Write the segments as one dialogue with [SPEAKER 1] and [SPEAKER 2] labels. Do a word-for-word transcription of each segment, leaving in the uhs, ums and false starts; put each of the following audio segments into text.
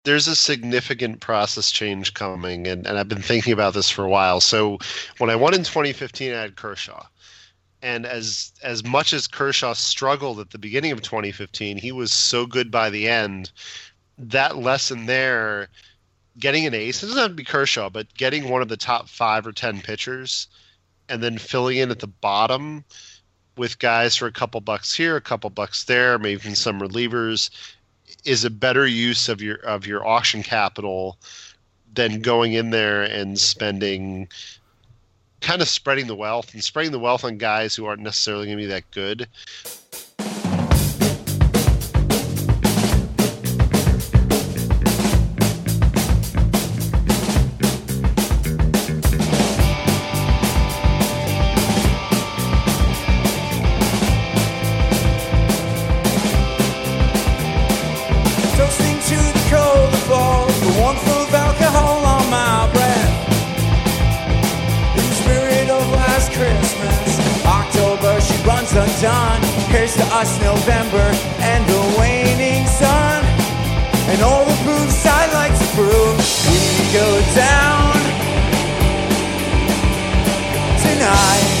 [SPEAKER 1] there's a significant process change coming, and, and I've been thinking about this for a while. So when I won in twenty fifteen, I had Kershaw. And as as much as Kershaw struggled at the beginning of twenty fifteen, he was so good by the end. That lesson there, getting an ace, it doesn't have to be Kershaw, but getting one of the top five or ten pitchers and then filling in at the bottom with guys for a couple bucks here, a couple bucks there, maybe even some relievers, is a better use of your of your auction capital than going in there and spending, kind of spreading the wealth and spreading the wealth on guys who aren't necessarily going to be that good.
[SPEAKER 2] Undone. Here's to us, November and the waning sun, and all the proofs I like to prove. We go down tonight.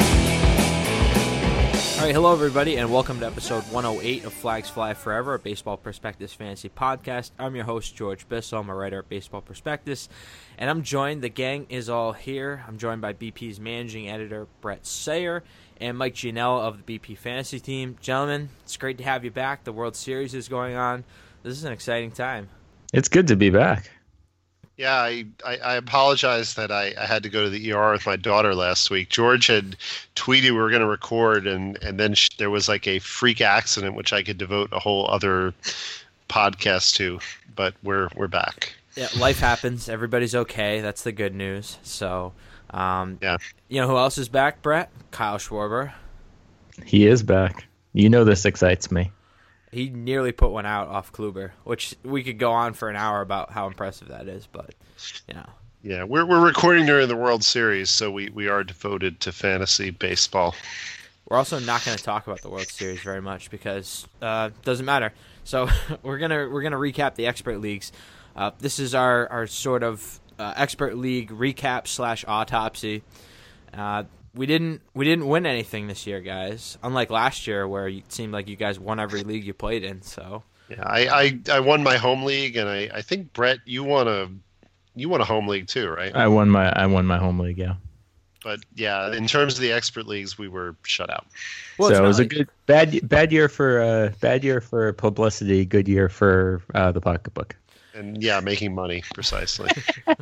[SPEAKER 3] All right, hello everybody, and welcome to episode one oh eight of Flags Fly Forever, a Baseball Prospectus fantasy podcast. I'm your host, George Bissell. I'm a writer at Baseball Prospectus, and I'm joined, the gang is all here. I'm joined by B P's managing editor, Brett Sayer, and Mike Gianella of the B P Fantasy Team. Gentlemen, it's great to have you back. The World Series is going on. This is an exciting time.
[SPEAKER 4] It's good to be back.
[SPEAKER 1] Yeah, I, I, I apologize that I, I had to go to the E R with my daughter last week. George had tweeted we were going to record, and, and then sh- there was like a freak accident, which I could devote a whole other podcast to, but we're we're back.
[SPEAKER 3] Yeah, life happens. Everybody's okay. That's the good news. So, um,
[SPEAKER 1] yeah.
[SPEAKER 3] You know who else is back, Brett? Kyle Schwarber.
[SPEAKER 4] He is back. You know this excites me.
[SPEAKER 3] He nearly put one out off Kluber, which we could go on for an hour about how impressive that is, but, you know.
[SPEAKER 1] Yeah, we're we're recording during the World Series, so we, we are devoted to fantasy baseball.
[SPEAKER 3] We're also not going to talk about the World Series very much because uh, it doesn't matter. So we're gonna we're gonna recap the expert leagues. Uh, this is our our sort of uh, expert league recap slash autopsy. Uh, we didn't we didn't win anything this year, guys. Unlike last year, where it seemed like you guys won every league you played in. So
[SPEAKER 1] yeah, I, I, I won my home league, and I, I think Brett, you won a you won a home league too, right?
[SPEAKER 4] I won my I won my home league, yeah.
[SPEAKER 1] But yeah, in terms of the expert leagues, we were shut out.
[SPEAKER 4] Well, so it was like... a good bad bad year for uh, bad year for publicity, good year for uh, the pocketbook.
[SPEAKER 1] And yeah, making money precisely.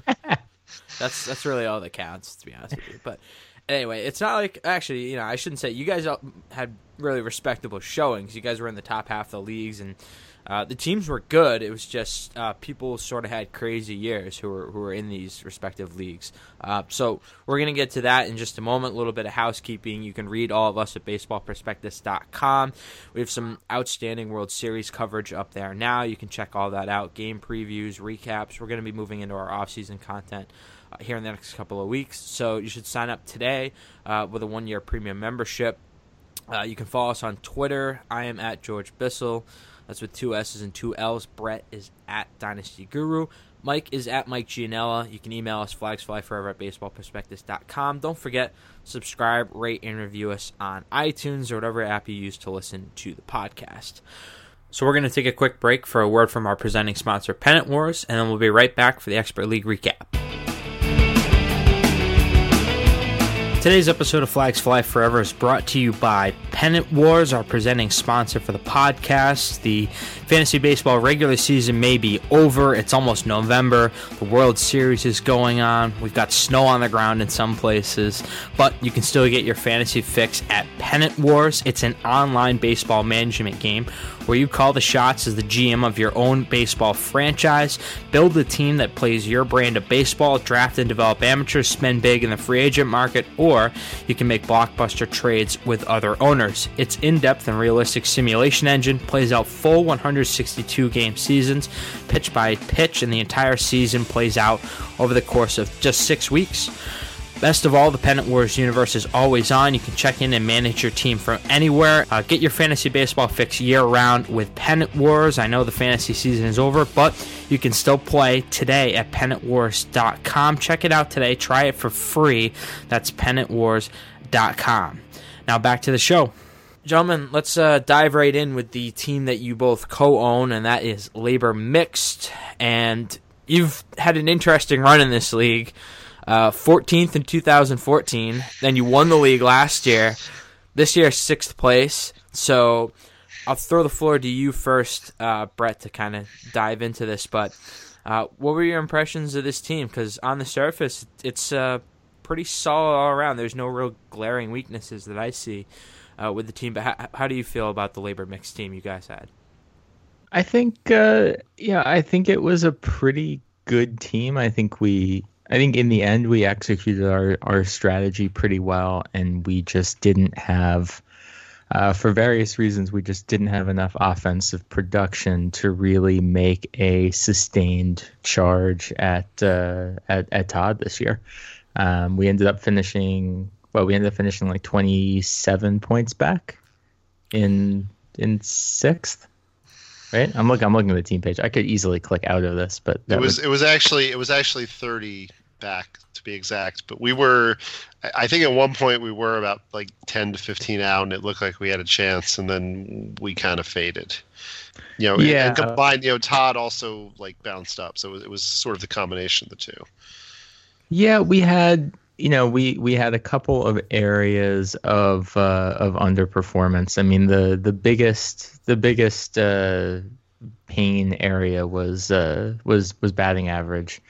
[SPEAKER 3] that's that's really all that counts, to be honest with you. But anyway, it's not like, actually, you know, I shouldn't say, you guys had really respectable showings. You guys were in the top half of the leagues, and uh, the teams were good. It was just uh, people sort of had crazy years who were who were in these respective leagues. Uh, so we're going to get to that in just a moment. A little bit of housekeeping. You can read all of us at baseball prospectus dot com. We have some outstanding World Series coverage up there now. You can check all that out. Game previews, recaps. We're going to be moving into our off-season content Uh, here in the next couple of weeks. So you should sign up today uh, with a one-year premium membership. Uh, you can follow us on Twitter. I am at George Bissell. That's with two S's and two L's. Brett is at Dynasty Guru. Mike is at Mike Gianella. You can email us flagsflyforever at baseball prospectus dot com. Don't forget, subscribe, rate, and review us on iTunes or whatever app you use to listen to the podcast. So we're going to take a quick break for a word from our presenting sponsor, Pennant Wars, and then we'll be right back for the Expert League recap. Today's episode of Flags Fly Forever is brought to you by Pennant Wars, our presenting sponsor for the podcast. The fantasy baseball regular season may be over. It's almost November. The World Series is going on. We've got snow on the ground in some places, but you can still get your fantasy fix at Pennant Wars. It's an online baseball management game where you call the shots as the G M of your own baseball franchise, build a team that plays your brand of baseball, draft and develop amateurs, spend big in the free agent market, or you can make blockbuster trades with other owners. Its in-depth and realistic simulation engine plays out full one hundred sixty-two game seasons, pitch by pitch, and the entire season plays out over the course of just six weeks. Best of all, the Pennant Wars universe is always on. You can check in and manage your team from anywhere. Uh, get your fantasy baseball fix year-round with Pennant Wars. I know the fantasy season is over, but you can still play today at pennant wars dot com. Check it out today. Try it for free. That's pennant wars dot com. Now back to the show. Gentlemen, let's uh, dive right in with the team that you both co-own, and that is Labor Mixed. And you've had an interesting run in this league. Uh, fourteenth in two thousand fourteen. Then you won the league last year. This year, sixth place. So I'll throw the floor to you first, uh, Brett, to kind of dive into this. But uh, what were your impressions of this team? Because on the surface, it's uh, pretty solid all around. There's no real glaring weaknesses that I see uh, with the team. But how, how do you feel about the Labor Mixed team you guys had?
[SPEAKER 4] I think, uh, yeah, I think it was a pretty good team. I think we... I think in the end we executed our, our strategy pretty well, and we just didn't have, uh, for various reasons, we just didn't have enough offensive production to really make a sustained charge at uh, at, at Todd this year. Um, we ended up finishing, well, we ended up finishing like twenty-seven points back in in sixth. Right, I'm looking. I'm looking at the team page. I could easily click out of this, but
[SPEAKER 1] it was
[SPEAKER 4] would...
[SPEAKER 1] it was actually it was actually thirty back to be exact. But we were, I think at one point we were about like ten to fifteen out, and it looked like we had a chance, and then we kind of faded. You know,
[SPEAKER 4] yeah.
[SPEAKER 1] And combined, you know, Todd also like bounced up, so it was, it was sort of the combination of the two.
[SPEAKER 4] Yeah, we had. You know, we, we had a couple of areas of uh, of underperformance. I mean, the the biggest the biggest uh, pain area was uh, was was batting average.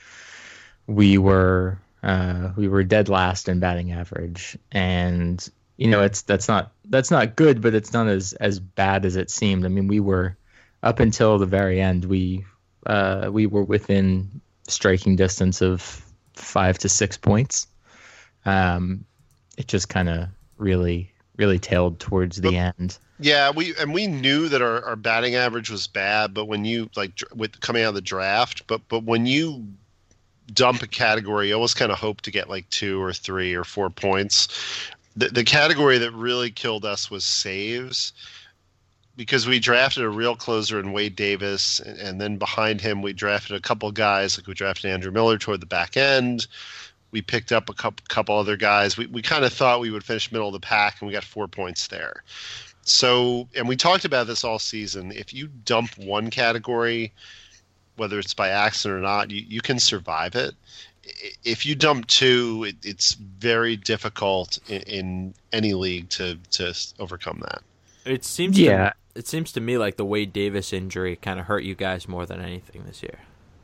[SPEAKER 4] We were uh, we were dead last in batting average, and you know, it's that's not that's not good, but it's not as as bad as it seemed. I mean, we were up until the very end. We uh, we were within striking distance of five to six points. Um, it just kind of really, really tailed towards the but, end.
[SPEAKER 1] Yeah, we and we knew that our, our batting average was bad, but when you like with coming out of the draft, but but when you dump a category, you always kind of hope to get like two or three or four points. The the category that really killed us was saves, because we drafted a real closer in Wade Davis, and, and then behind him we drafted a couple guys, like we drafted Andrew Miller toward the back end. We picked up a couple, couple other guys. We we kind of thought we would finish middle of the pack, and we got four points there. So, and we talked about this all season. If you dump one category, whether it's by accident or not, you, you can survive it. If you dump two, it, it's very difficult in, in any league to, to overcome that.
[SPEAKER 3] It seems
[SPEAKER 4] yeah.
[SPEAKER 3] To, it seems to me like the Wade Davis injury kind of hurt you guys more than anything this year.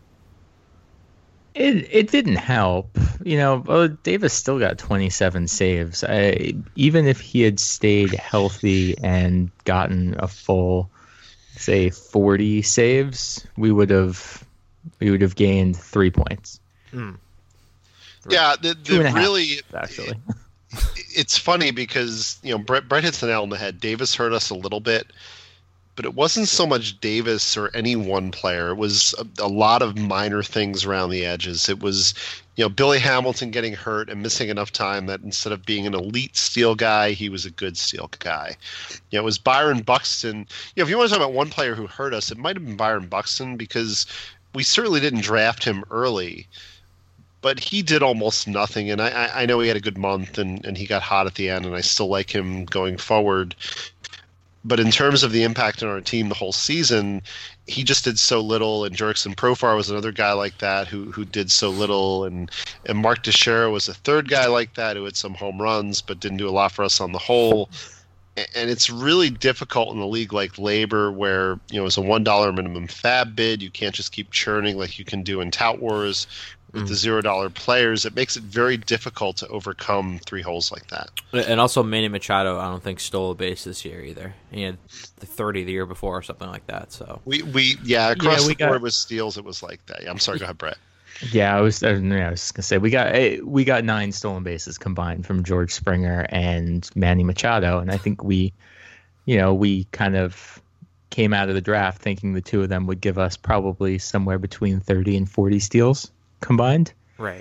[SPEAKER 4] It it didn't help, you know. Well, Davis still got twenty-seven saves. I, even if he had stayed healthy and gotten a full, say, forty saves, we would have we would have gained three points.
[SPEAKER 3] Mm.
[SPEAKER 1] Yeah, the, the really
[SPEAKER 4] half, actually.
[SPEAKER 1] It's funny because you know Brett Brett hits the nail on the head. Davis hurt us a little bit. But it wasn't so much Davis or any one player. It was a, a lot of minor things around the edges. It was, you know, Billy Hamilton getting hurt and missing enough time that instead of being an elite steal guy, he was a good steal guy. You know, it was Byron Buxton. You know, if you want to talk about one player who hurt us, it might have been Byron Buxton, because we certainly didn't draft him early. But he did almost nothing, and I, I know he had a good month, and, and he got hot at the end, and I still like him going forward. But in terms of the impact on our team the whole season, he just did so little. And Jurickson Profar was another guy like that who who did so little. And, and Mark Teixeira was a third guy like that who had some home runs but didn't do a lot for us on the whole. And it's really difficult in a league like Labor, where, you know, it's a one dollar minimum fab bid. You can't just keep churning like you can do in Tout Wars with mm. the zero dollar players. It makes it very difficult to overcome three holes like that.
[SPEAKER 3] And also Manny Machado, I don't think stole a base this year either. He had the thirty the year before or something like that. So
[SPEAKER 1] we we yeah across
[SPEAKER 4] yeah, we
[SPEAKER 1] the
[SPEAKER 4] got...
[SPEAKER 1] board with steals it was like that. Yeah, I'm sorry, go ahead, Brett.
[SPEAKER 4] Yeah, I was. I was gonna say we got we got nine stolen bases combined from George Springer and Manny Machado, and I think we, you know, we kind of came out of the draft thinking the two of them would give us probably somewhere between thirty and forty steals combined.
[SPEAKER 3] Right.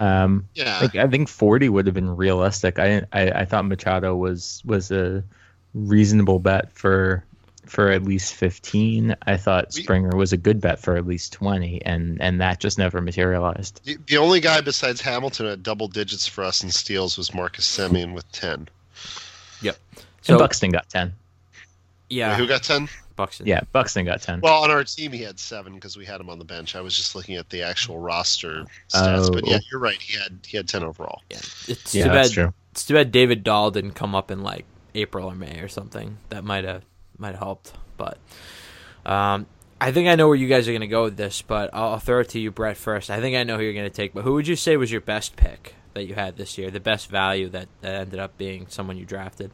[SPEAKER 4] Um,
[SPEAKER 1] Yeah.
[SPEAKER 4] like, I think forty would have been realistic. I, I I thought Machado was was a reasonable bet for for at least fifteen. I thought
[SPEAKER 1] We-
[SPEAKER 4] Springer was a good bet for at least twenty, and and that just never materialized.
[SPEAKER 1] The, the only guy besides Hamilton at double digits for us in steals was Marcus Semien with ten.
[SPEAKER 3] Yep.
[SPEAKER 4] And
[SPEAKER 3] So
[SPEAKER 4] Buxton got ten.
[SPEAKER 3] yeah,
[SPEAKER 1] Wait, who got ten?
[SPEAKER 3] Buxton.
[SPEAKER 4] Yeah, Buxton got ten.
[SPEAKER 1] Well, on our team, he had seven because we had him on the bench. I was just looking at the actual roster stats,
[SPEAKER 4] Oh.
[SPEAKER 1] but yeah, you're right. He had he had ten overall.
[SPEAKER 3] Yeah. It's
[SPEAKER 4] yeah,
[SPEAKER 3] too
[SPEAKER 4] that's
[SPEAKER 3] bad.
[SPEAKER 4] true.
[SPEAKER 3] It's too bad David Dahl didn't come up in like April or May or something. That might have might have helped. But um, I think I know where you guys are going to go with this. But I'll, I'll throw it to you, Brett, first. I think I know who you're going to take. But who would you say was your best pick that you had this year? The best value that, that ended up being someone you drafted?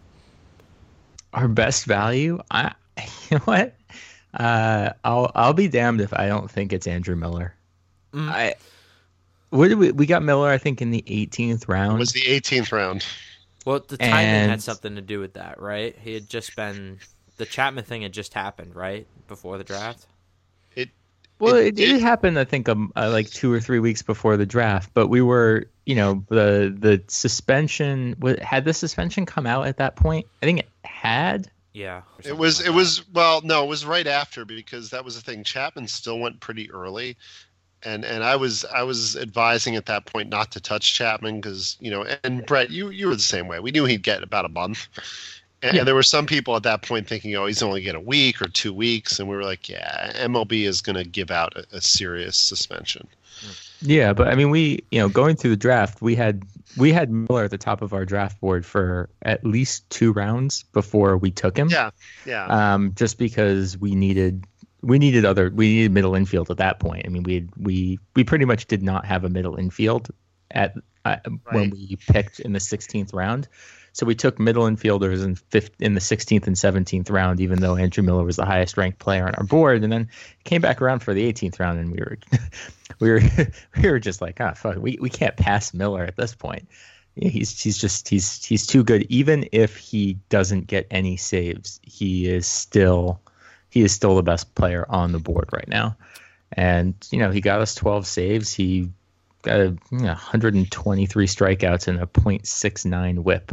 [SPEAKER 4] Our best value, I you know what? Uh, I'll I'll be damned if I don't think it's Andrew Miller.
[SPEAKER 3] Mm.
[SPEAKER 4] I what did we we got Miller? I think in the eighteenth
[SPEAKER 1] It
[SPEAKER 4] round.
[SPEAKER 1] was the eighteenth round.
[SPEAKER 3] Well, the timing had
[SPEAKER 4] And-
[SPEAKER 3] something to do with that, right? He had just been the Chapman thing had just happened, right, before the draft.
[SPEAKER 1] It
[SPEAKER 4] Well,
[SPEAKER 1] it
[SPEAKER 4] it,
[SPEAKER 1] did-
[SPEAKER 4] it happened, I think, um, uh, like two or three weeks before the draft. But we were, you know, the the suspension wa- had the suspension come out at that point. I think it had.
[SPEAKER 3] Yeah, or
[SPEAKER 1] It
[SPEAKER 3] something
[SPEAKER 1] was
[SPEAKER 3] like
[SPEAKER 1] it
[SPEAKER 3] that.
[SPEAKER 1] was well no it was right after because that was the thing. Chapman still went pretty early, and and I was I was advising at that point not to touch Chapman because you know and Brett you you were the same way. We knew he'd get about a month, and,
[SPEAKER 4] Yeah.
[SPEAKER 1] and there were some people at that point thinking oh he's only get a week or two weeks, and we were like yeah M L B is going to give out a, a serious suspension.
[SPEAKER 4] Yeah, but I mean, we, you know, going through the draft, we had we had Miller at the top of our draft board for at least two rounds before we took him.
[SPEAKER 1] Yeah, yeah.
[SPEAKER 4] Um, just because we needed we needed other we needed middle infield at that point. I mean, we had, we we pretty much did not have a middle infield at uh, when
[SPEAKER 1] Right.
[SPEAKER 4] we picked in the sixteenth round. So we took middle infielders in fifth, in the sixteenth and seventeenth round, even though Andrew Miller was the highest ranked player on our board. And then it came back around for the eighteenth round, and we were we were we were just like, ah, fuck, we, we can't pass Miller at this point. He's he's just he's he's too good. Even if he doesn't get any saves, he is still he is still the best player on the board right now. And you know, he got us twelve saves. He got a, you know, one hundred twenty-three strikeouts and a point six nine whip.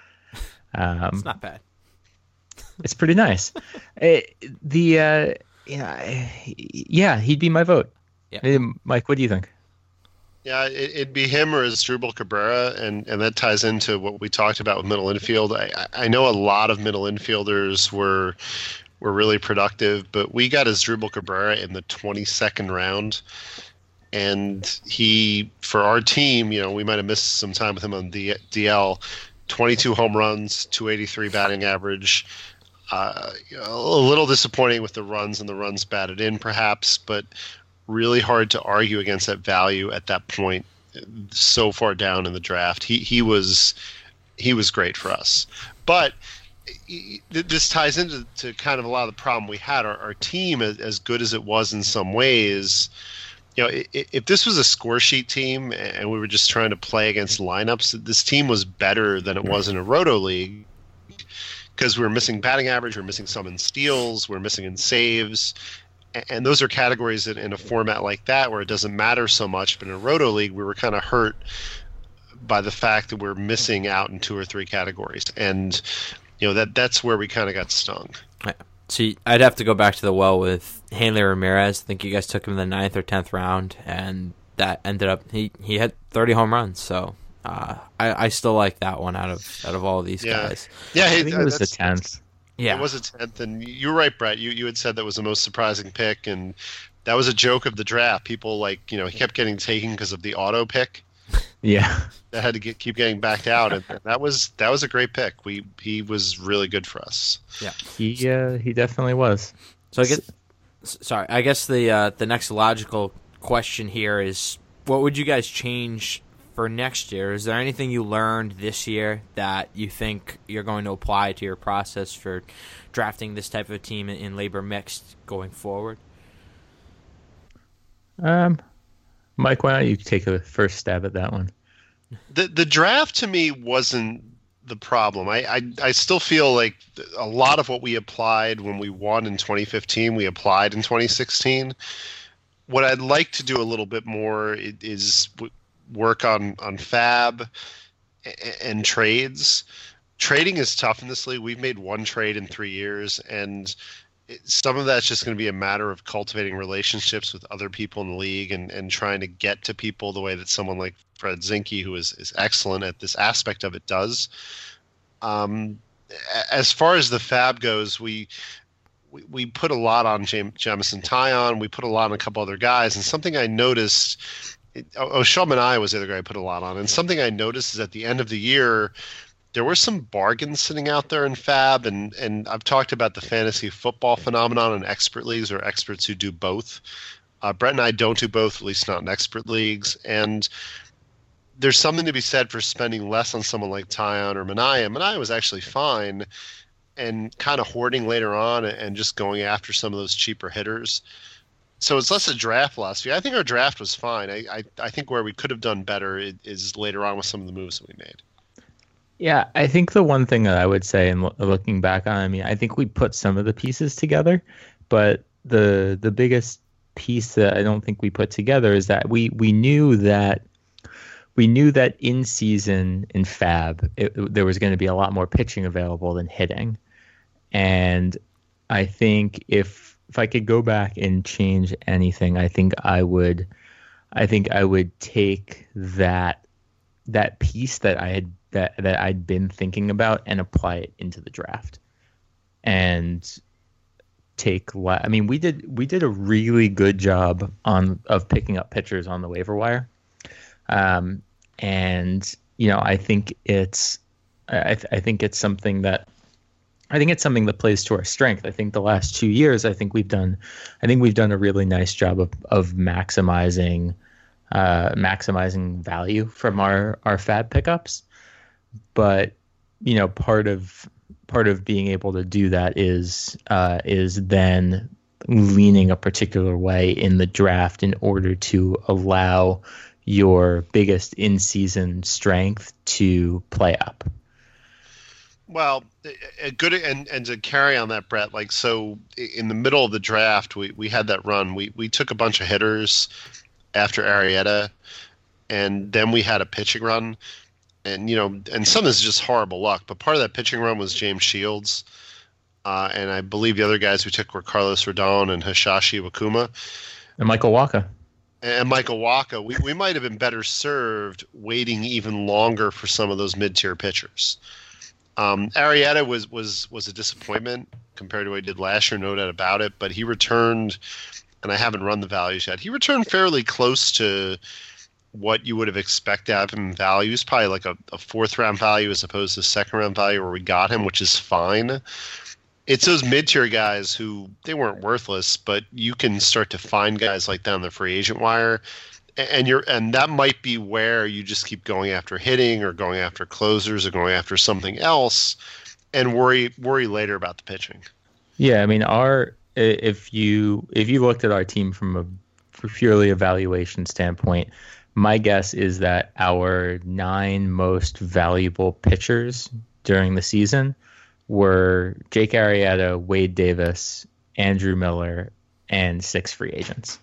[SPEAKER 4] Um,
[SPEAKER 3] It's not bad.
[SPEAKER 4] it's pretty nice. It, the uh, yeah, yeah, he'd be my vote.
[SPEAKER 3] Yeah.
[SPEAKER 4] Hey, Mike, what do you think?
[SPEAKER 1] Yeah, it, it'd be him or Asdrubal Cabrera, and, and that ties into what we talked about with middle infield. I, I know a lot of middle infielders were were really productive, but we got Asdrubal Cabrera in the twenty-second round, and he, for our team, you know, we might have missed some time with him on the D L, twenty-two home runs, two eighty-three batting average. Uh, a little disappointing with the runs and the runs batted in, perhaps, but really hard to argue against that value at that point so far down in the draft. He he was he was great for us. But he- this ties into to kind of a lot of the problem we had. Our, our team, as, as good as it was in some ways, you know, i- i- if this was a score sheet team and we were just trying to play against lineups, this team was better than it was in a roto league because we were missing batting average, we we're missing some in steals, we we're missing in saves. And those are categories in, in a format like that where it doesn't matter so much. But in a roto league, we were kind of hurt by the fact that we're missing out in two or three categories, and you know that that's where we kind of got stung.
[SPEAKER 3] See, I'd have to go back to the well with Hanley Ramirez. I think you guys took him in the ninth or tenth round, and that ended up he, he had thirty home runs. So uh, I I still like that one out of out of all of these
[SPEAKER 1] Yeah.
[SPEAKER 3] guys.
[SPEAKER 1] Yeah,
[SPEAKER 4] I
[SPEAKER 1] hey,
[SPEAKER 4] think
[SPEAKER 1] uh,
[SPEAKER 4] it was the
[SPEAKER 1] that's-
[SPEAKER 4] tenth.
[SPEAKER 3] Yeah,
[SPEAKER 1] It was a tenth, and you were right, Brett. You you had said that was the most surprising pick, and that was a joke of the draft. People like you know he kept getting taken because of the auto pick
[SPEAKER 4] Yeah.
[SPEAKER 1] that had to get keep getting backed out, and that was that was a great pick. We he was really good for us.
[SPEAKER 4] He uh, he definitely was.
[SPEAKER 3] So I guess, s- sorry, I guess the uh, the next logical question here is, what would you guys change for next year? Is there anything you learned this year that you think you're going to apply to your process for drafting this type of team in, in labor mixed going forward?
[SPEAKER 4] Um, Mike, why don't you take a first stab at that one?
[SPEAKER 1] The the draft to me wasn't the problem. I, I I still feel like a lot of what we applied when we won in twenty fifteen, we applied in twenty sixteen. What I'd like to do a little bit more i- is w- work on on fab and, and trades. Trading is tough in this league. We've made one trade in three years, and it, some of that's just going to be a matter of cultivating relationships with other people in the league and, and trying to get to people the way that someone like Fred Zinke, who is, is excellent at this aspect of it, does. Um, as far as the fab goes, we we, we put a lot on Jam- Jamison Tyon. We put a lot on a couple other guys, and something I noticed. Oh, Sean Manai was the other guy I put a lot on, and something I noticed is at the end of the year, there were some bargains sitting out there in fab, and, and I've talked about the fantasy football phenomenon in expert leagues or experts who do both. Uh, Brett and I don't do both, at least not in expert leagues, and there's something to be said for spending less on someone like Tyon or Manai. Manai was actually fine, and kind of hoarding later on and just going after some of those cheaper hitters. So it's less a draft philosophy. I think our draft was fine. I, I, I think where we could have done better is later on with some of the moves that we made.
[SPEAKER 4] Yeah, I think the one thing that I would say, and lo- looking back on, I mean, I think we put some of the pieces together, but the the biggest piece that I don't think we put together is that we we knew that we knew that in season in Fab it, there was going to be a lot more pitching available than hitting, and I think if if I could go back and change anything, I think I would, I think I would take that that piece that I had. That, that I'd been thinking about and apply it into the draft, and take. I mean, we did we did a really good job on of picking up pitchers on the waiver wire, um, and you know I think it's I, th- I think it's something that I think it's something that plays to our strength. I think the last two years, I think we've done I think we've done a really nice job of of maximizing uh, maximizing value from our our fab pickups. But you know, part of part of being able to do that is uh, is then leaning a particular way in the draft in order to allow your biggest in-season strength to play up.
[SPEAKER 1] Well, a good and and to carry on that, Brett. Like so, in the middle of the draft, we, we had that run. We we took a bunch of hitters after Arrieta, and then we had a pitching run. And, you know, and some of this is just horrible luck, but part of that pitching run was James Shields. Uh, and I believe the other guys we took were Carlos Rodon and Hisashi Wakuma.
[SPEAKER 4] And Michael Wacha.
[SPEAKER 1] And Michael Wacha. We, we might have been better served waiting even longer for some of those mid-tier pitchers. Um, Arrieta was, was, was a disappointment compared to what he did last year, no doubt about it. But he returned, and I haven't run the values yet, he returned fairly close to what you would have expected out of him in value. Is probably like a, a fourth round value as opposed to second round value where we got him, which is fine. It's those mid tier guys who they weren't worthless, but you can start to find guys like that on the free agent wire, and you're and that might be where you just keep going after hitting or going after closers or going after something else, and worry worry later about the pitching.
[SPEAKER 4] Yeah, I mean, our if you if you looked at our team from a purely evaluation standpoint. My guess is that our nine most valuable pitchers during the season were Jake Arrieta, Wade Davis, Andrew Miller, and six free agents.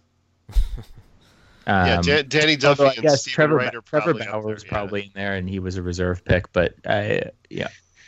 [SPEAKER 1] Um, yeah, Dan- Danny Duffy and
[SPEAKER 4] guess
[SPEAKER 1] Steven
[SPEAKER 4] Trevor,
[SPEAKER 1] Wright are
[SPEAKER 4] Trevor
[SPEAKER 1] probably
[SPEAKER 4] Bauer was
[SPEAKER 1] there,
[SPEAKER 4] probably
[SPEAKER 1] yeah.
[SPEAKER 4] in there, and he was a reserve pick. But I, yeah.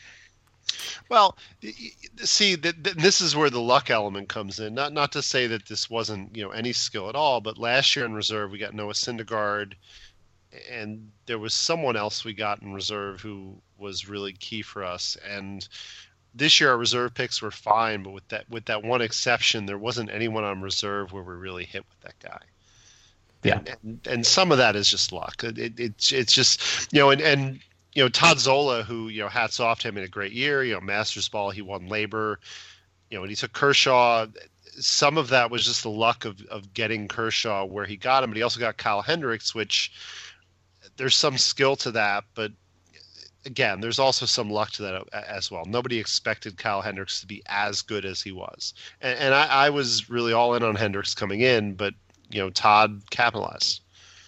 [SPEAKER 1] Well, see, th- th- this is where the luck element comes in. Not not to say that this wasn't you know any skill at all, but last year in reserve we got Noah Syndergaard, and there was someone else we got in reserve who was really key for us. And this year our reserve picks were fine, but with that with that one exception, there wasn't anyone on reserve where we really hit with that guy.
[SPEAKER 4] Yeah,
[SPEAKER 1] and, and, and some of that is just luck. It, it, it's it's just you know, and, and you know Todd Zola, who you know, hats off to him in a great year. You know, Masters ball, he won Labor. You know, and he took Kershaw. Some of that was just the luck of of getting Kershaw where he got him, but he also got Kyle Hendricks, which there's some skill to that, but again, there's also some luck to that as well. Nobody expected Kyle Hendricks to be as good as he was, and, and I, I was really all in on Hendricks coming in, but you know, Todd capitalized.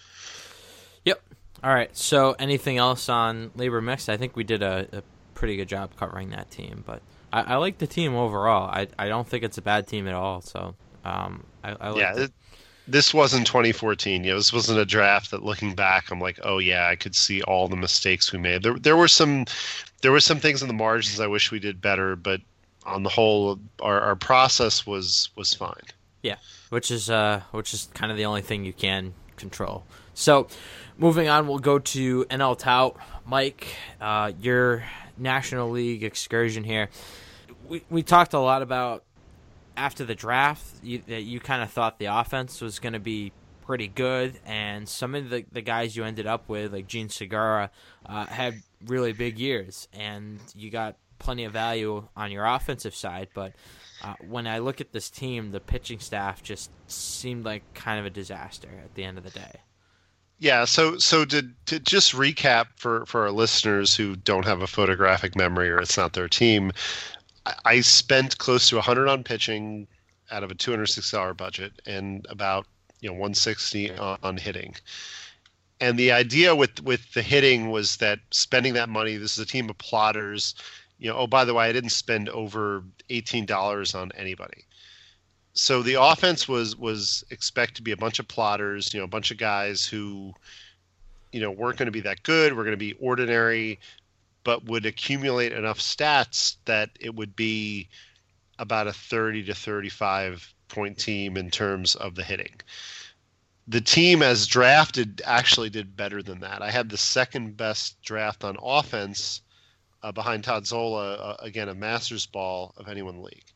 [SPEAKER 3] Yep. All right. So, anything else on Labor Mix? I think we did a, a pretty good job covering that team, but I, I like the team overall. I I don't think it's a bad team at all. So, um, I, I like
[SPEAKER 1] yeah.
[SPEAKER 3] it.
[SPEAKER 1] It, this wasn't twenty fourteen. You know, this wasn't a draft that, looking back, I'm like, oh yeah, I could see all the mistakes we made. There, there were some, there were some things in the margins I wish we did better, but on the whole, our, our process was was fine.
[SPEAKER 3] Yeah, which is uh, which is kind of the only thing you can control. So, moving on, we'll go to N L Tout. Mike, uh, your National League excursion here. We we talked a lot about, after the draft, you, that you kind of thought the offense was going to be pretty good, and some of the, the guys you ended up with, like Gene Segura, uh, had really big years, and you got plenty of value on your offensive side. But uh, when I look at this team, the pitching staff just seemed like kind of a disaster at the end of the day.
[SPEAKER 1] Yeah, so so to, to just recap for, for our listeners who don't have a photographic memory or it's not their team, I, I spent close to one hundred on pitching out of a two hundred sixty dollars budget, and about you know one hundred sixty on, on hitting. And the idea with, with the hitting was that spending that money, this is a team of plotters. You know, oh, by the way, I didn't spend over eighteen dollars on anybody. So the offense was was expect to be a bunch of plotters, you know, a bunch of guys who, you know, weren't going to be that good, were going to be ordinary, but would accumulate enough stats that it would be about a thirty to thirty-five point team in terms of the hitting. The team as drafted actually did better than that. I had the second best draft on offense uh, behind Todd Zola, uh, again, a Masters ball of anyone in the league.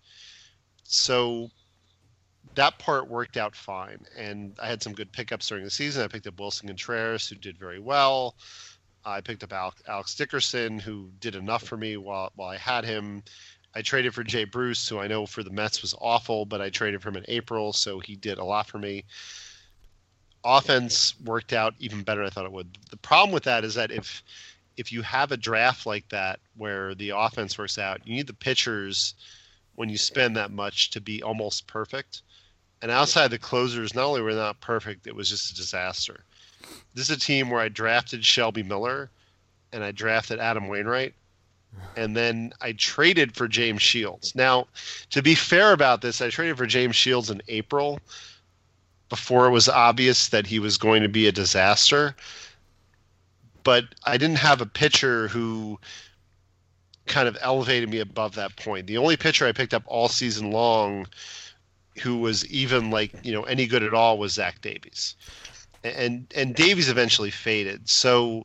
[SPEAKER 1] So that part worked out fine, and I had some good pickups during the season. I picked up Wilson Contreras, who did very well. I picked up Alex, Alex Dickerson, who did enough for me while while I had him. I traded for Jay Bruce, who I know for the Mets was awful, but I traded for him in April, so he did a lot for me. Offense worked out even better than I thought it would. The problem with that is that if if you have a draft like that where the offense works out, you need the pitchers, when you spend that much, to be almost perfect. And outside the closers, not only were they not perfect, it was just a disaster. This is a team where I drafted Shelby Miller and I drafted Adam Wainwright, and then I traded for James Shields. Now, to be fair about this, I traded for James Shields in April before it was obvious that he was going to be a disaster. But I didn't have a pitcher who kind of elevated me above that point. The only pitcher I picked up all season long who was even like, you know, any good at all was Zach Davies. And and Davies eventually faded. So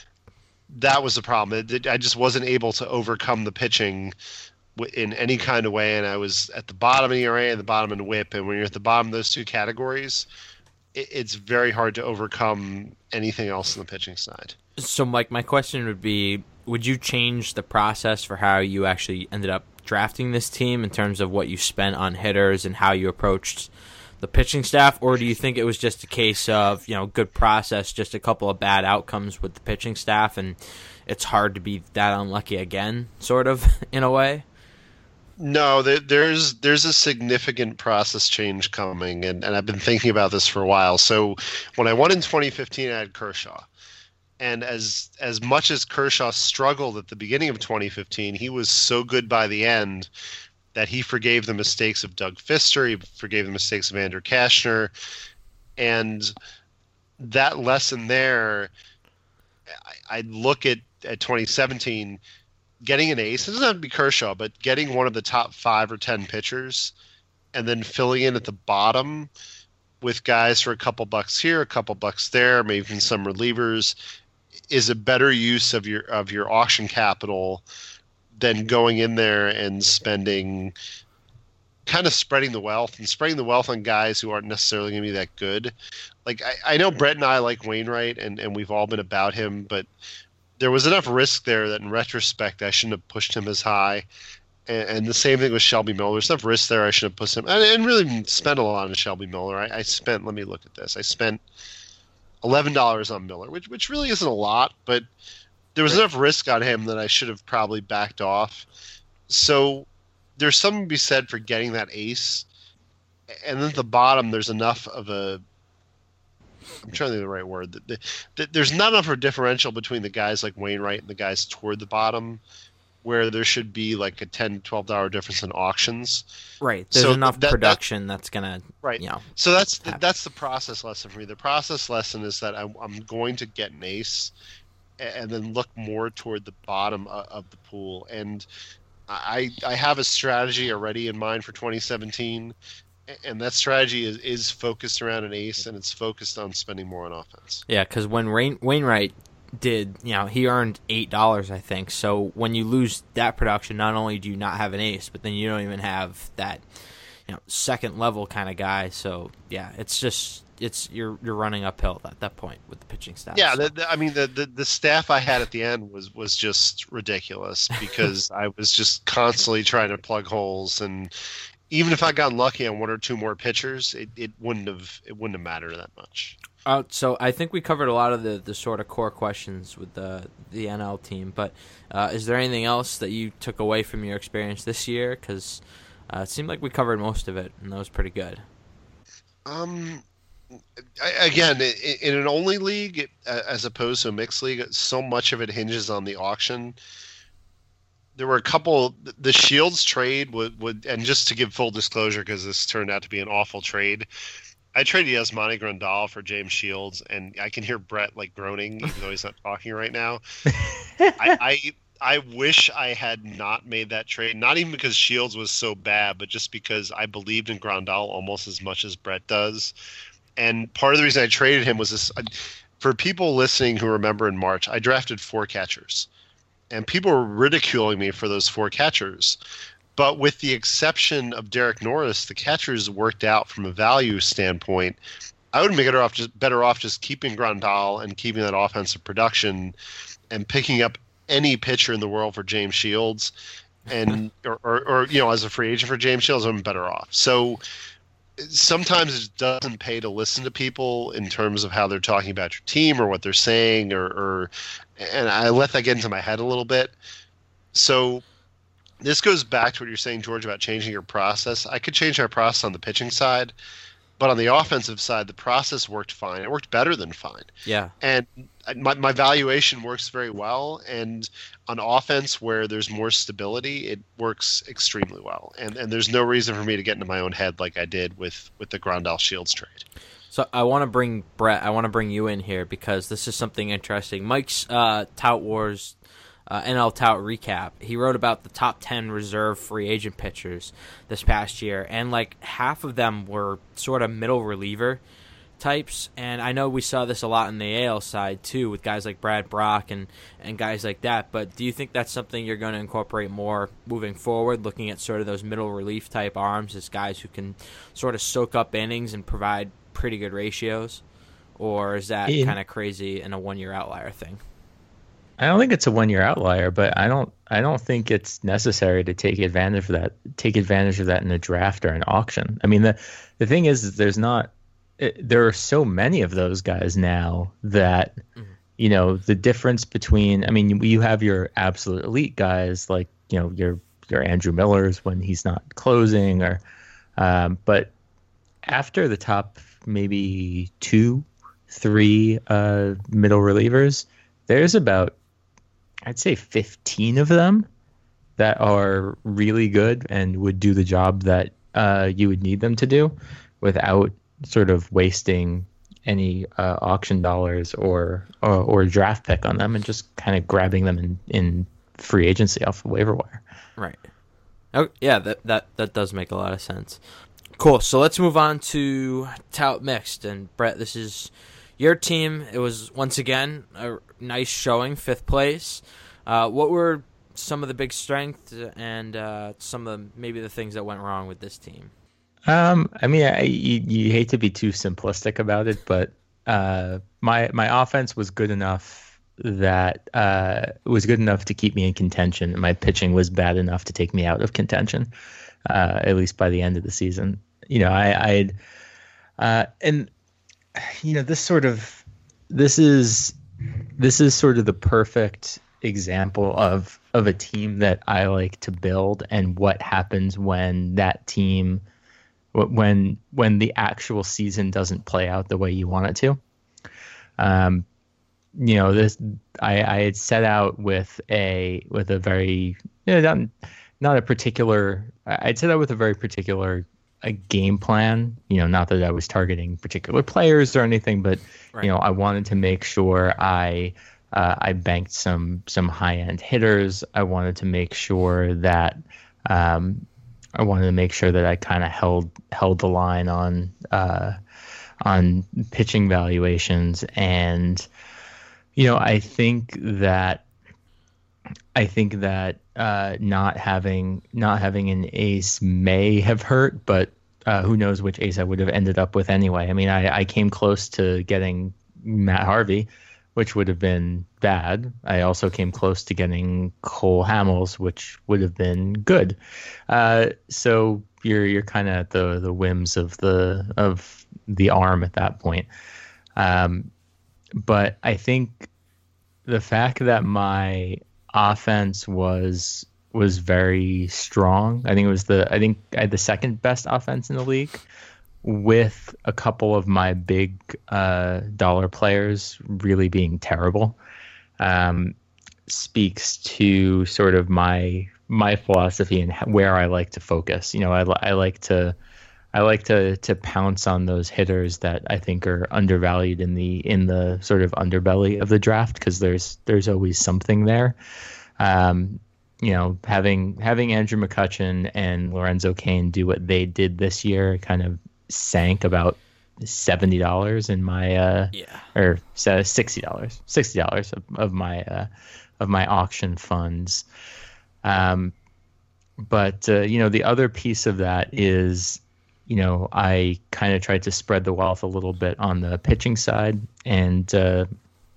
[SPEAKER 1] that was the problem. I just wasn't able to overcome the pitching in any kind of way, and I was at the bottom in E R A and the bottom in whip, and when you're at the bottom of those two categories, it's very hard to overcome anything else on the pitching side.
[SPEAKER 3] So, Mike, my question would be, would you change the process for how you actually ended up drafting this team in terms of what you spent on hitters and how you approached the pitching staff, or do you think it was just a case of, you know, good process, just a couple of bad outcomes with the pitching staff, and it's hard to be that unlucky again, sort of, in a way?
[SPEAKER 1] No, there, there's there's a significant process change coming, and, and I've been thinking about this for a while. So when I won in twenty fifteen, I had Kershaw. And as as much as Kershaw struggled at the beginning of twenty fifteen, he was so good by the end that he forgave the mistakes of Doug Fister, he forgave the mistakes of Andrew Kashner, and that lesson there, I, I look at, at twenty seventeen, getting an ace, it doesn't have to be Kershaw, but getting one of the top five or ten pitchers and then filling in at the bottom with guys for a couple bucks here, a couple bucks there, maybe even some relievers, is a better use of your of your auction capital than going in there and spending, kind of spreading the wealth and spreading the wealth on guys who aren't necessarily going to be that good. Like, I, I know Brett and I like Wainwright, and, and we've all been about him, but there was enough risk there that in retrospect I shouldn't have pushed him as high. And, and the same thing with Shelby Miller. There's enough risk there I should have pushed him. And, and really spent a lot on Shelby Miller. I, I spent, let me look at this. I spent eleven dollars on Miller, which which really isn't a lot, but there was enough risk on him that I should have probably backed off. So there's something to be said for getting that ace. And then at the bottom, there's enough of a, I'm trying to think of the right word. The, the, there's not enough of a differential between the guys like Wainwright and the guys toward the bottom, where there should be like a ten, twelve dollar difference in auctions.
[SPEAKER 3] Right. There's
[SPEAKER 1] so
[SPEAKER 3] enough
[SPEAKER 1] that,
[SPEAKER 3] production that, that's gonna
[SPEAKER 1] right.
[SPEAKER 3] You know,
[SPEAKER 1] so that's the, that's the process lesson for me. The process lesson is that I'm, I'm going to get an ace, and then look more toward the bottom of the pool. And I I have a strategy already in mind for twenty seventeen, and that strategy is, is focused around an ace, and it's focused on spending more on offense.
[SPEAKER 3] Yeah, because when Rain, Wainwright did, you know, he earned eight dollars, I think. So when you lose that production, not only do you not have an ace, but then you don't even have that, you know, second level kind of guy. So yeah, it's just it's you're you're running uphill at that point with the pitching staff.
[SPEAKER 1] Yeah,
[SPEAKER 3] so.
[SPEAKER 1] the, the, I mean the, the the staff I had at the end was was just ridiculous because I was just constantly trying to plug holes, and even if I got lucky on one or two more pitchers, it, it wouldn't have it wouldn't have mattered that much.
[SPEAKER 3] Uh, so I think we covered a lot of the, the sort of core questions with the the N L team, but uh, is there anything else that you took away from your experience this year? Because uh, it seemed like we covered most of it, and that was pretty good.
[SPEAKER 1] Um, I, again, in an only league as opposed to a mixed league, so much of it hinges on the auction. There were a couple. The Shields trade would, would and just to give full disclosure, because this turned out to be an awful trade. I traded Yasmani Grandal for James Shields, and I can hear Brett like groaning, even though he's not talking right now. I, I I wish I had not made that trade, not even because Shields was so bad, but just because I believed in Grandal almost as much as Brett does. And part of the reason I traded him was this: for people listening who remember in March, I drafted four catchers, and people were ridiculing me for those four catchers. But with the exception of Derek Norris, the catchers worked out from a value standpoint. I would make it off just better off just keeping Grandal and keeping that offensive production, and picking up any pitcher in the world for James Shields, and or, or, or you know as a free agent for James Shields, I'm better off. So sometimes it doesn't pay to listen to people in terms of how they're talking about your team or what they're saying, or, or and I let that get into my head a little bit. So. This goes back to what you're saying, George, about changing your process. I could change my process on the pitching side, but on the offensive side, the process worked fine. It worked better than fine.
[SPEAKER 3] Yeah.
[SPEAKER 1] And my, my valuation works very well. And on offense, where there's more stability, it works extremely well. And and there's no reason for me to get into my own head like I did with, with the Grandal Shields trade.
[SPEAKER 3] So I want to bring Brett, I want to bring you in here because this is something interesting. Mike's uh, Tout Wars Uh, N L Tout recap. He wrote about the top ten reserve free agent pitchers this past year, and like half of them were sort of middle reliever types. And I know we saw this a lot in the A L side too, with guys like Brad Brock and and guys like that. But do you think that's something you're going to incorporate more moving forward, looking at sort of those middle relief type arms as guys who can sort of soak up innings and provide pretty good ratios, or is that kind of crazy and a one year outlier thing?
[SPEAKER 4] I don't think it's a one-year outlier, but I don't. I don't think it's necessary to take advantage of that. Take advantage of that in a draft or an auction. I mean, the the thing is, is there's not. It, there are so many of those guys now that, mm-hmm. you know, the difference between. I mean, you, you have your absolute elite guys like you know your your Andrew Millers when he's not closing, or, um, but after the top maybe two, three uh, middle relievers, there's about. I'd say fifteen of them that are really good and would do the job that uh, you would need them to do without sort of wasting any uh, auction dollars or, or or draft pick on them, and just kind of grabbing them in, in free agency off the waiver wire.
[SPEAKER 3] Right. Oh, yeah, that, that, that does make a lot of sense. Cool. So let's move on to Tout Mixed. And Brett, this is your team. It was, once again, a nice showing, fifth place. Uh, what were some of the big strengths and uh, some of the, maybe the things that went wrong with this team?
[SPEAKER 4] Um, I mean, I, you, you hate to be too simplistic about it, but uh, my my offense was good enough that uh, it was good enough to keep me in contention, and my pitching was bad enough to take me out of contention, uh, at least by the end of the season. You know, I, I'd uh, and you know this sort of this is this is sort of the perfect example of of a team that I like to build, and what happens when that team when when the actual season doesn't play out the way you want it to. Um, you know, this I, I had set out with a with a very yeah, not, not a particular. I'd say that with a very particular a game plan. You know, not that I was targeting particular players or anything, but
[SPEAKER 3] Right.
[SPEAKER 4] you know, I wanted to make sure I uh, I banked some some high end hitters. I wanted to make sure that um, I wanted to make sure that I kind of held held the line on uh, on pitching valuations, and you know, I think that I think that uh, not having not having an ace may have hurt, but uh, who knows which ace I would have ended up with anyway. I mean, I, I came close to getting Matt Harvey, which would have been bad. I also came close to getting Cole Hamels, which would have been good. Uh, so you're you're kind of at the the whims of the of the arm at that point. Um, but I think the fact that my offense was was very strong. I think it was the I think I had the second best offense in the league, with a couple of my big uh, dollar players really being terrible. Um, speaks to sort of my my philosophy and where I like to focus. You know, I, I like to I like to to pounce on those hitters that I think are undervalued in the in the sort of underbelly of the draft, because there's there's always something there. Um, you know, having having Andrew McCutchen and Lorenzo Cain do what they did this year kind of sank about seventy dollars in my uh,
[SPEAKER 3] Yeah.
[SPEAKER 4] or sixty dollars, sixty dollars of, of my uh, of my auction funds. Um, but uh, you know, the other piece of that is, you know, I kind of tried to spread the wealth a little bit on the pitching side and uh,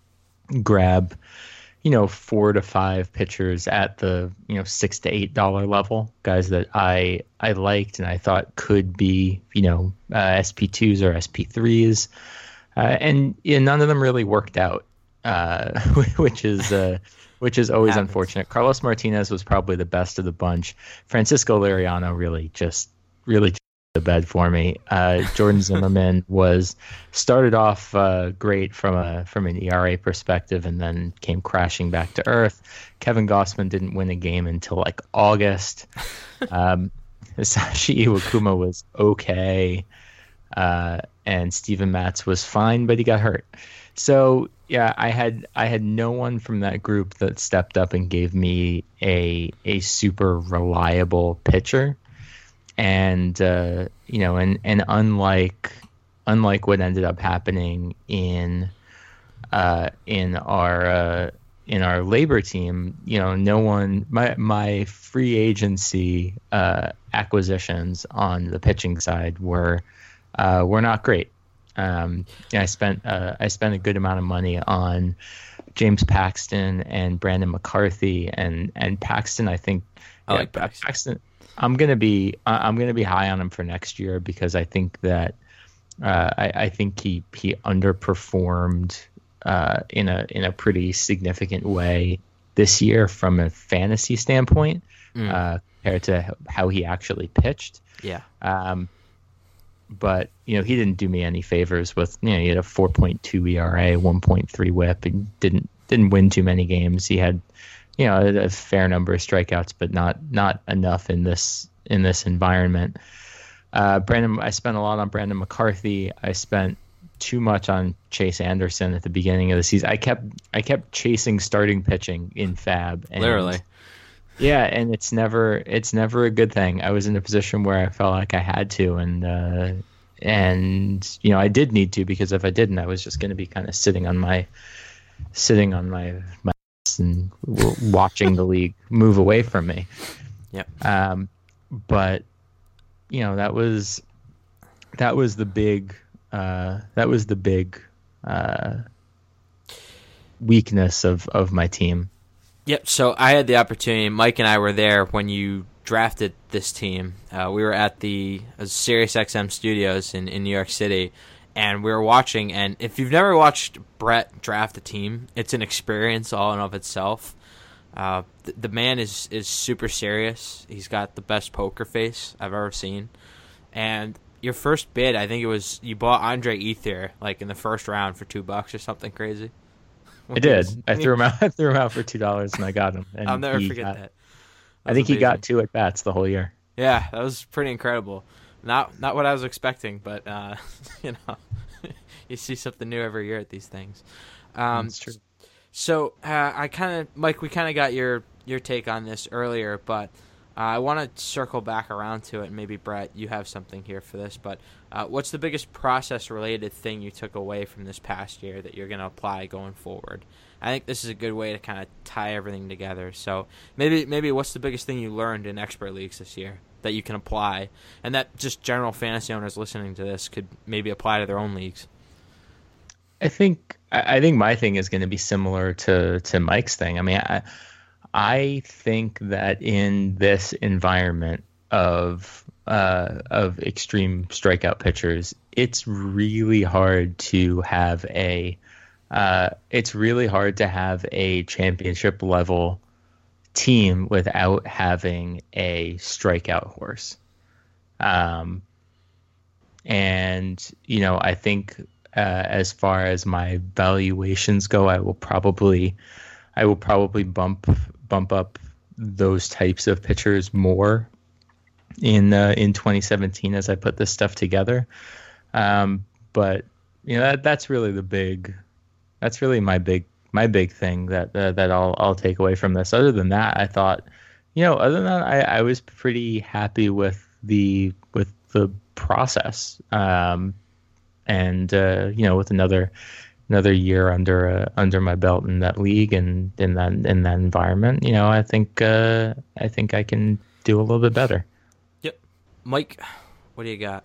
[SPEAKER 4] grab, you know, four to five pitchers at the, you know, six to eight dollar level, guys that I I liked and I thought could be, you know, uh, S P twos or S P threes, uh, and yeah, none of them really worked out, uh, which is uh, which is always
[SPEAKER 3] Happens.
[SPEAKER 4] unfortunate. Carlos Martinez was probably the best of the bunch. Francisco Liriano really just really the bed for me. Uh, Jordan Zimmerman was started off uh, great from a from an E R A perspective, and then came crashing back to earth. Kevin Gossman didn't win a game until like August. Um, Hisashi Iwakuma was okay, uh, and Steven Matz was fine, but he got hurt. So yeah, I had I had no one from that group that stepped up and gave me a a super reliable pitcher. And uh, you know, and and unlike unlike what ended up happening in uh, in our uh, in our labor team, you know, no one my my free agency uh, acquisitions on the pitching side were uh, were not great. Um, I spent uh, I spent a good amount of money on James Paxton and Brandon McCarthy, and and Paxton, I think
[SPEAKER 3] I like
[SPEAKER 4] yeah,
[SPEAKER 3] Paxton.
[SPEAKER 4] Paxton I'm gonna be I'm gonna be high on him for next year, because I think that uh, I, I think he he underperformed uh, in a in a pretty significant way this year from a fantasy standpoint,
[SPEAKER 3] Mm.
[SPEAKER 4] uh, compared to how he actually pitched.
[SPEAKER 3] Yeah.
[SPEAKER 4] Um, but you know, he didn't do me any favors with, you know, he had a four point two E R A, one point three WHIP, and didn't didn't win too many games. He had, you know, a, a fair number of strikeouts, but not not enough in this in this environment. Uh, Brandon, I spent a lot on Brandon McCarthy. I spent too much on Chase Anderson at the beginning of the season. I kept I kept chasing starting pitching in Fab. And,
[SPEAKER 3] Literally.
[SPEAKER 4] yeah, and it's never it's never a good thing. I was in a position where I felt like I had to, and uh, and you know, I did need to, because if I didn't, I was just going to be kind of sitting on my sitting on my my and watching the league move away from me.
[SPEAKER 3] Yep.
[SPEAKER 4] Um, but you know, that was that was the big uh, that was the big uh, weakness of, of my team.
[SPEAKER 3] Yep. So I had the opportunity. Mike and I were there when you drafted this team. Uh, we were at the uh, Sirius X M studios in, in New York City, and we were watching. And if you've never watched Brett draft a team, it's an experience all in of itself. Uh, the, the man is, is super serious. He's got the best poker face I've ever seen. And your first bid, I think it was you bought Andre Ethier like in the first round for two bucks or something crazy.
[SPEAKER 4] I did. I threw him out. I threw him out for two dollars, and I got him. And
[SPEAKER 3] I'll never
[SPEAKER 4] he
[SPEAKER 3] forget
[SPEAKER 4] got,
[SPEAKER 3] that.
[SPEAKER 4] I think
[SPEAKER 3] amazing.
[SPEAKER 4] he got two at bats the whole year.
[SPEAKER 3] Yeah, that was pretty incredible. Not not what I was expecting, but uh, you know, you see something new every year at these things. Um,
[SPEAKER 4] That's true.
[SPEAKER 3] So uh, I kind of, Mike, we kind of got your your take on this earlier, but uh, I want to circle back around to it. And maybe Brett, you have something here for this. But uh, what's the biggest process-related thing you took away from this past year that you're going to apply going forward? I think this is a good way to kind of tie everything together. So maybe maybe what's the biggest thing you learned in expert leagues this year that you can apply, and that just general fantasy owners listening to this could maybe apply to their own leagues?
[SPEAKER 4] I think I think my thing is going to be similar to to Mike's thing. I mean, I I think that in this environment of uh, of extreme strikeout pitchers, it's really hard to have a uh, it's really hard to have a championship level team without having a strikeout horse. Um, and you know, I think. Uh, as far as my valuations go, I will probably, I will probably bump bump up those types of pitchers more in uh, in twenty seventeen as I put this stuff together. Um, but you know that that's really the big, that's really my big my big thing that uh, that I'll I'll take away from this. Other than that, I thought, you know, other than that, I, I was pretty happy with the with the process. Um, And uh, you know, with another another year under uh, under my belt in that league and in that in that environment, you know, I think uh, I think I can do a little bit better.
[SPEAKER 3] Yep, Mike, what do you got?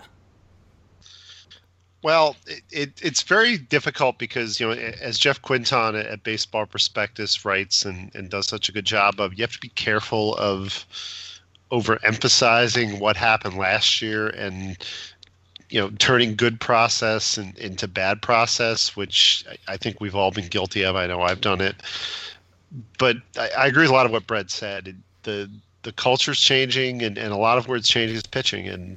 [SPEAKER 1] Well, it, it, it's very difficult because, you know, as Jeff Quinton at Baseball Prospectus writes and, and does such a good job of, you have to be careful of overemphasizing what happened last year and, you know, turning good process in, into bad process, which I think we've all been guilty of. I know I've done it. But I, I agree with a lot of what Brett said. The the culture's changing, and, and a lot of where it's changing is pitching. And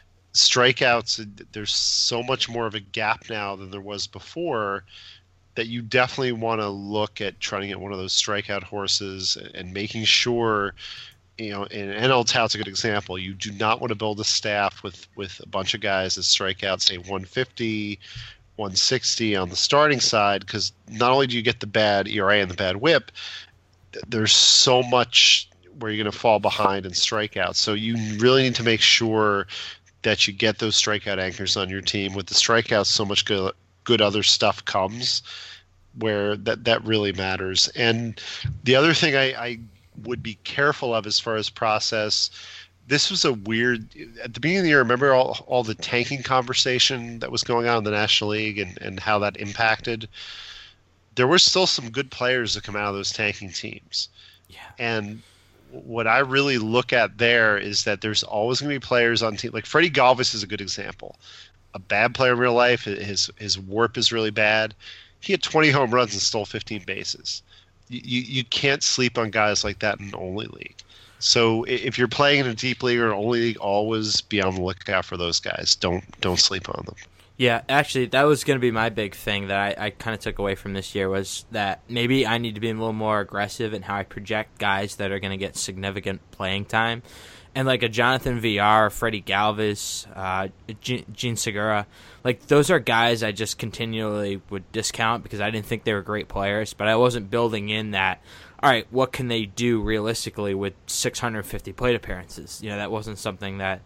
[SPEAKER 1] strikeouts, there's so much more of a gap now than there was before that you definitely want to look at trying to get one of those strikeout horses and making sure, you know, and N L Tout's a good example. You do not want to build a staff with, with a bunch of guys that strike out, say, one fifty, one sixty on the starting side, because not only do you get the bad E R A and the bad whip, there's so much where you're going to fall behind in strikeouts. So you really need to make sure that you get those strikeout anchors on your team. With the strikeouts, so much good, good other stuff comes where that, that really matters. And the other thing I, I would be careful of as far as process, this was a weird at the beginning of the year. Remember all, all the tanking conversation that was going on in the National League and, and how that impacted. There were still some good players that come out of those tanking teams.
[SPEAKER 3] Yeah. And
[SPEAKER 1] what I really look at there is that there's always going to be players on team. Like Freddie Galvis is a good example. A bad player in real life. His his warp is really bad. He had twenty home runs and stole fifteen bases. You, you you can't sleep on guys like that in only league. So if you're playing in a deep league or an only league, always be on the lookout for those guys. Don't don't sleep on them.
[SPEAKER 3] Yeah, actually, that was going to be my big thing that I, I kind of took away from this year was that maybe I need to be a little more aggressive in how I project guys that are going to get significant playing time. And like a Jonathan V R, Freddie Galvis, uh, Gene Segura, like those are guys I just continually would discount because I didn't think they were great players, but I wasn't building in that, all right, what can they do realistically with six hundred fifty plate appearances? You know, that wasn't something that,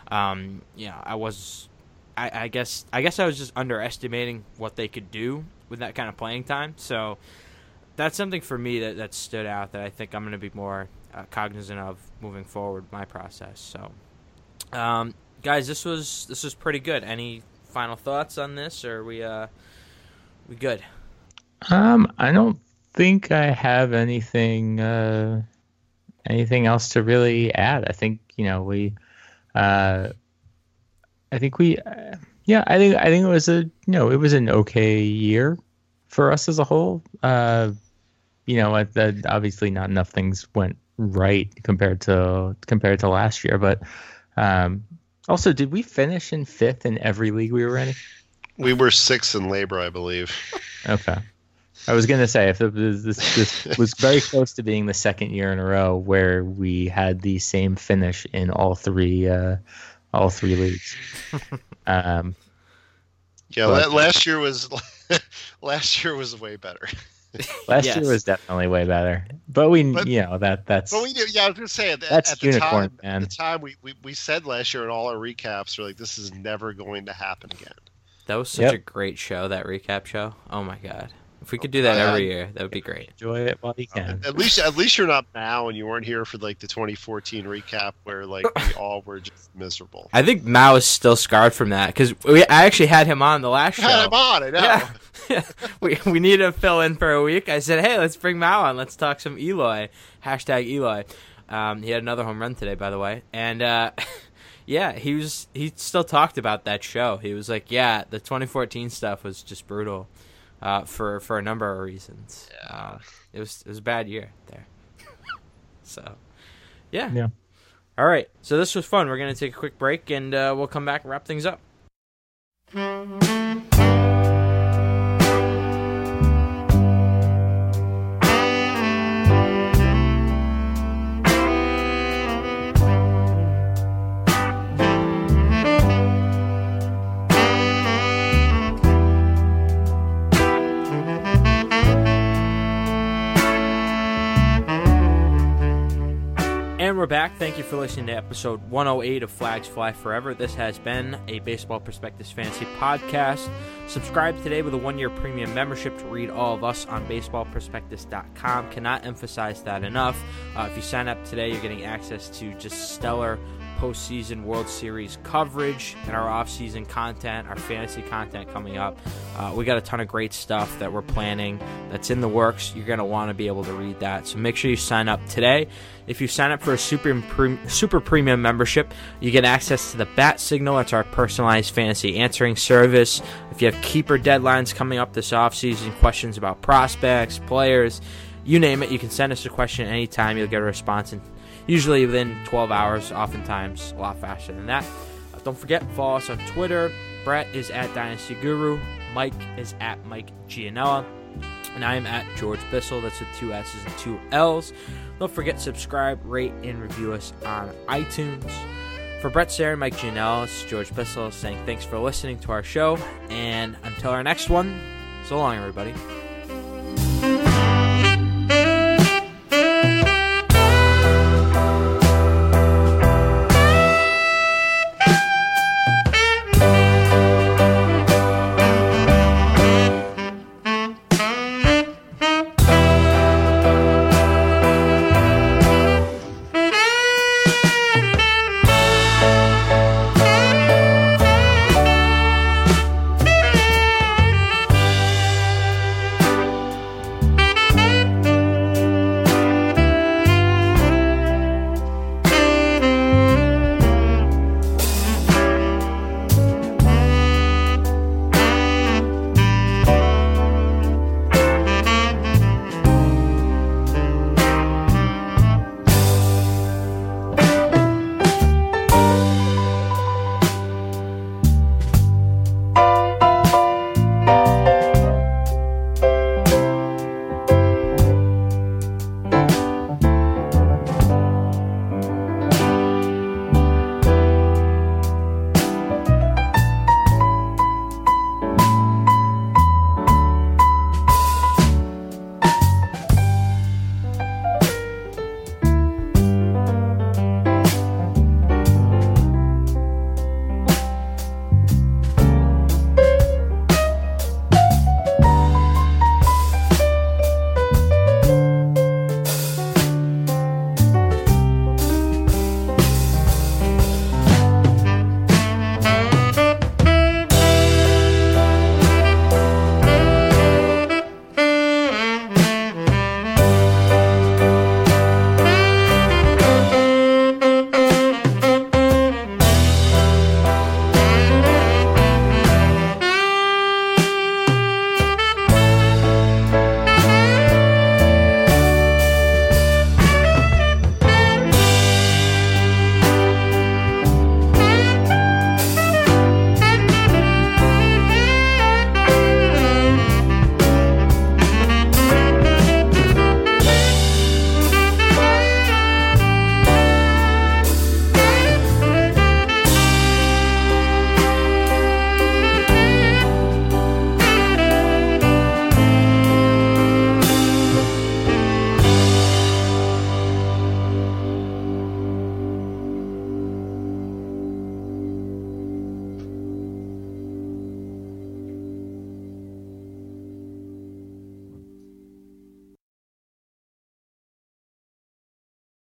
[SPEAKER 3] um, you know, I was... I, I guess I guess I was just underestimating what they could do with that kind of playing time. So that's something for me that, that stood out that I think I'm going to be more uh, cognizant of moving forward my process. So, um, guys, this was this was pretty good. Any final thoughts on this, or are we uh we good?
[SPEAKER 4] Um, I don't think I have anything uh, anything else to really add. I think you know we. Uh, I think we, uh, yeah, I think I think it was a you know it was an okay year for us as a whole. Uh, you know, uh, obviously not enough things went right compared to compared to last year, but um, also, did we finish in fifth in every league we were in?
[SPEAKER 1] We were sixth in labor, I believe.
[SPEAKER 4] Okay, I was gonna say if it was, this this was very close to being the second year in a row where we had the same finish in all three uh, all three leagues. Um,
[SPEAKER 1] yeah,
[SPEAKER 4] but,
[SPEAKER 1] la- last year was last year was way better.
[SPEAKER 4] Last
[SPEAKER 3] Yes.
[SPEAKER 4] year was definitely way better, but we,
[SPEAKER 1] But-
[SPEAKER 4] you know, that that's
[SPEAKER 1] But we do. Yeah, I was gonna say at, the-
[SPEAKER 4] That's
[SPEAKER 1] at the
[SPEAKER 4] unicorn,
[SPEAKER 1] time.
[SPEAKER 4] man.
[SPEAKER 1] At the time, we, we we said last year in all our recaps, we're like, this is never going to happen again.
[SPEAKER 3] That was such
[SPEAKER 4] Yep.
[SPEAKER 3] a great show, that recap show. Oh my god. If we could do that
[SPEAKER 1] Uh,
[SPEAKER 3] every year, that would be great.
[SPEAKER 4] enjoy it while you can.
[SPEAKER 1] At least at least you're not now, and you weren't here for like the twenty fourteen recap where like we all were just miserable.
[SPEAKER 3] I think Mao is still scarred from that because we I actually had him on the last show.
[SPEAKER 1] Had him on, I know.
[SPEAKER 3] Yeah. we we need to fill in for a week. I said, hey, let's bring Mao on. Let's talk some Eloy. Hashtag Eloy. Um, he had another home run today, by the way. And uh, yeah, he was he still talked about that show. He was like, yeah, the twenty fourteen stuff was just brutal uh, for for a number of reasons.
[SPEAKER 1] Yeah.
[SPEAKER 3] Uh, it was it was a bad year there. So yeah.
[SPEAKER 4] Yeah.
[SPEAKER 3] All right. So this was fun. We're gonna take a quick break and uh, we'll come back and wrap things up. And we're back. Thank you for listening to episode one oh eight of Flags Fly Forever. This has been a Baseball Prospectus Fantasy podcast. Subscribe today with a one-year premium membership to read all of us on baseball prospectus dot com. Cannot emphasize that enough. Uh, if you sign up today, you're getting access to just stellar postseason World Series coverage and our off-season content, our fantasy content coming up. Uh, we got a ton of great stuff that we're planning that's in the works. You're going to want to be able to read that. So make sure you sign up today. If you sign up for a super pre- super premium membership, you get access to the Bat Signal. It's our personalized fantasy answering service. If you have keeper deadlines coming up this offseason, questions about prospects, players, you name it, you can send us a question anytime. You'll get a response in usually within twelve hours, oftentimes a lot faster than that. Uh, don't forget, follow us on Twitter. Brett is at Dynasty Guru. Mike is at Mike Gianella. And I am at George Bissell. That's with two S's and two L's. Don't forget, subscribe, rate, and review us on iTunes. For Brett Sayre and Mike Gianella, it's George Bissell saying thanks for listening to our show. And until our next one, so long, everybody.